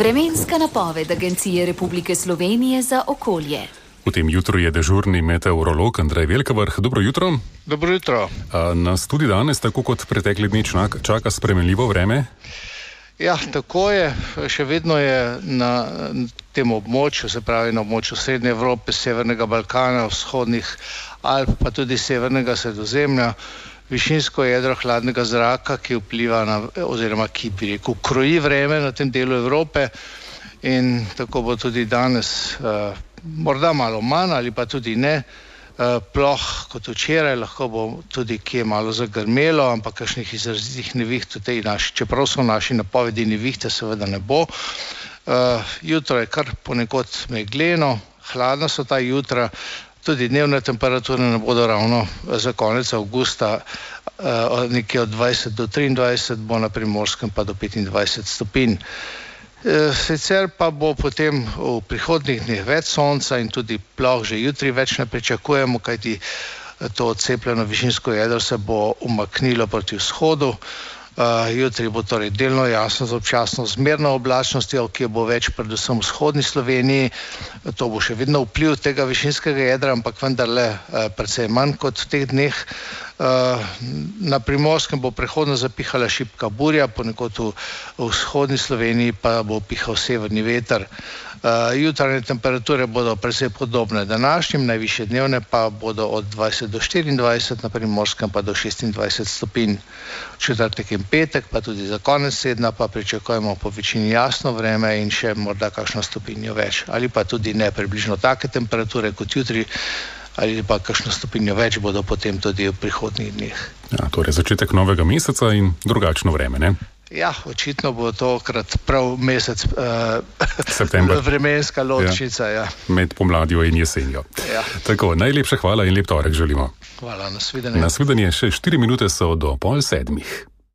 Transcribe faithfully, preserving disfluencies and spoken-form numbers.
Vremenska napoved Agencije Republike Slovenije za okolje. V tem jutru je dežurni meteorolog Andrej Velkavrh. Dobro jutro. Dobro jutro. A nas tudi danes, tako kot pretekli dni, čaka spremenljivo vreme? Ja, tako je. Še vedno je na tem območju, se pravi na območju Srednje Evrope, Severnega Balkana, vzhodnih Alp, pa tudi Severnega Sredozemlja, višinsko jedro hladnega zraka, ki vpliva na, oziroma ki bi rekel, kroji vreme na tem delu Evrope, in tako bo tudi danes, eh, morda malo manj ali pa tudi ne, eh, ploh kot včeraj, lahko bo tudi kje malo zagrmelo, ampak kakšnih izrazitih neviht v tej naši, čeprav so naši napovedi nevihte, seveda ne bo. Eh, jutro je kar ponekod megleno, hladna so ta jutra. Tudi dnevne temperature ne bodo ravno za konec avgusta, eh, nekje od dvajset do triindvajset, bo na Primorskem pa do petindvajset stopinj. E, sicer pa bo potem v prihodnjih dneh več sonca in tudi ploh že jutri več ne pričakujemo, kajti to odcepljeno višinsko jedro se bo umaknilo proti vzhodu. Uh, jutri bo torej delno jasno z občasno zmerno oblačnostjo, ki bo več predvsem v vzhodni Sloveniji. To bo še vedno vpliv tega višinskega jedra, ampak vendarle uh, precej manj kot v teh dneh. Uh, na Primorskem bo prehodno zapihala šibka burja, ponekod v, v vzhodni Sloveniji pa bo pihal severni veter. Uh, jutranje temperature bodo precej podobne današnjim, najvišje dnevne pa bodo od dvajset do štiriindvajset, na Primorskem pa do šestindvajset stopinj. Četrtek in petek, pa tudi za konec tedna pa pričakujemo po večini jasno vreme in še morda kakšno stopinjo več. Ali pa tudi ne približno take temperature kot jutri, ali pa kakšno stopinjo več bodo potem tudi v prihodnjih dneh. Ja, torej začetek novega meseca in drugačno vreme, ne? Ja, očitno bo tokrat prav mesec uh, september. Vremenska ločnica. Ja. Ja. Med pomladjo in jesenjo. Ja. Tako, najlepša hvala in lep torek želimo. Hvala, nasvidenje. Nasvidenje, še štiri minute so do pol sedmih.